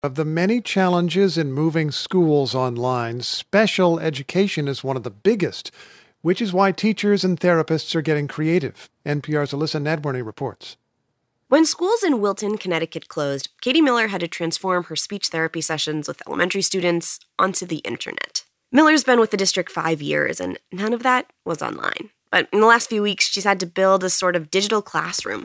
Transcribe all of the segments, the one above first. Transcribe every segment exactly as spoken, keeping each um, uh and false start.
Of the many challenges in moving schools online, special education is one of the biggest, which is why teachers and therapists are getting creative. N P R's Alyssa Nadworny reports. When schools in Wilton, Connecticut closed, Katie Miller had to transform her speech therapy sessions with elementary students onto the internet. Miller's been with the district five years, and none of that was online. But in the last few weeks, she's had to build a sort of digital classroom.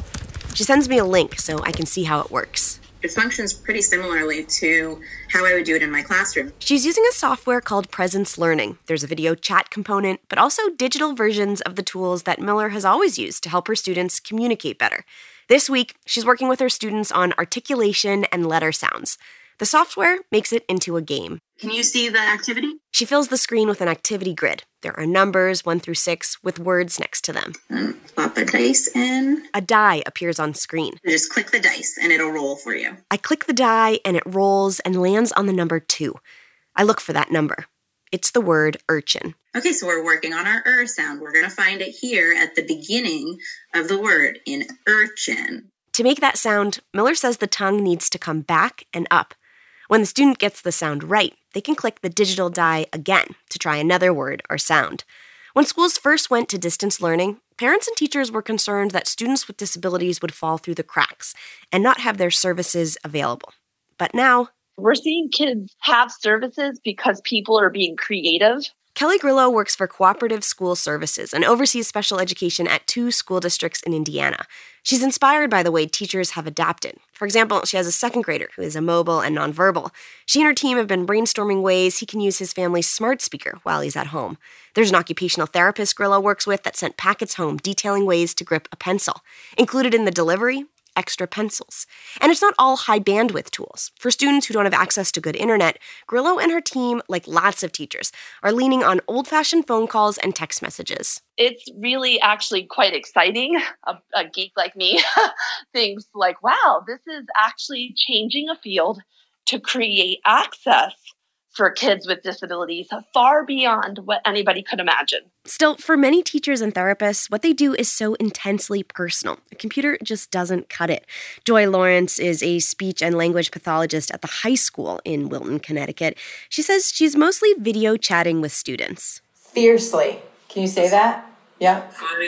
She sends me a link so I can see how it works. It functions pretty similarly to how I would do it in my classroom. She's using a software called Presence Learning. There's a video chat component, but also digital versions of the tools that Miller has always used to help her students communicate better. This week, she's working with her students on articulation and letter sounds. The software makes it into a game. Can you see the activity? She fills the screen with an activity grid. There are numbers, one through six, with words next to them. And plop a dice in. A die appears on screen. You just click the dice and it'll roll for you. I click the die and it rolls and lands on the number two. I look for that number. It's the word urchin. Okay, so we're working on our er sound. We're going to find it here at the beginning of the word in urchin. To make that sound, Miller says the tongue needs to come back and up. When the student gets the sound right, they can click the digital die again to try another word or sound. When schools first went to distance learning, parents and teachers were concerned that students with disabilities would fall through the cracks and not have their services available. But now, we're seeing kids have services because people are being creative. Kelly Grillo works for Cooperative School Services and oversees special education at two school districts in Indiana. She's inspired by the way teachers have adapted. For example, she has a second grader who is immobile and nonverbal. She and her team have been brainstorming ways he can use his family's smart speaker while he's at home. There's an occupational therapist Grillo works with that sent packets home detailing ways to grip a pencil. Included in the delivery, extra pencils. And it's not all high bandwidth tools. For students who don't have access to good internet, Grillo and her team, like lots of teachers, are leaning on old-fashioned phone calls and text messages. It's really actually quite exciting. A, a geek like me thinks like, wow, this is actually changing a field to create access for kids with disabilities far beyond what anybody could imagine. Still, for many teachers and therapists, what they do is so intensely personal. A computer just doesn't cut it. Joy Lawrence is a speech and language pathologist at the high school in Wilton, Connecticut. She says she's mostly video chatting with students. Fiercely. Can you say that? Yeah.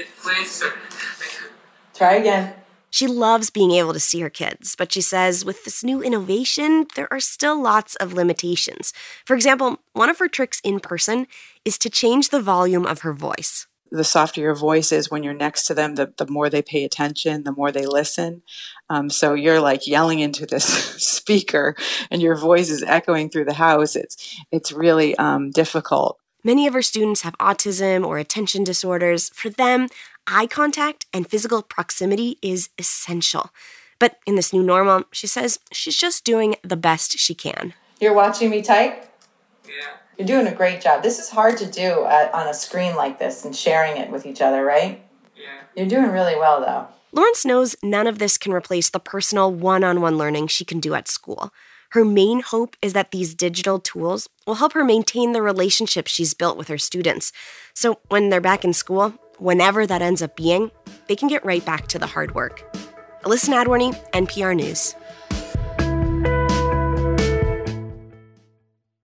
Try again. She loves being able to see her kids, but she says with this new innovation, there are still lots of limitations. For example, one of her tricks in person is to change the volume of her voice. The softer your voice is when you're next to them, the, the more they pay attention, the more they listen. Um, so you're like yelling into this speaker and your voice is echoing through the house. It's, it's really um, difficult. Many of her students have autism or attention disorders. For them, eye contact and physical proximity is essential. But in this new normal, she says she's just doing the best she can. You're watching me type? Yeah. You're doing a great job. This is hard to do at, on a screen like this and sharing it with each other, right? Yeah. You're doing really well, though. Lawrence knows none of this can replace the personal one-on-one learning she can do at school. Her main hope is that these digital tools will help her maintain the relationships she's built with her students. So when they're back in school, whenever that ends up being, they can get right back to the hard work. Alyssa Nadworny, N P R News.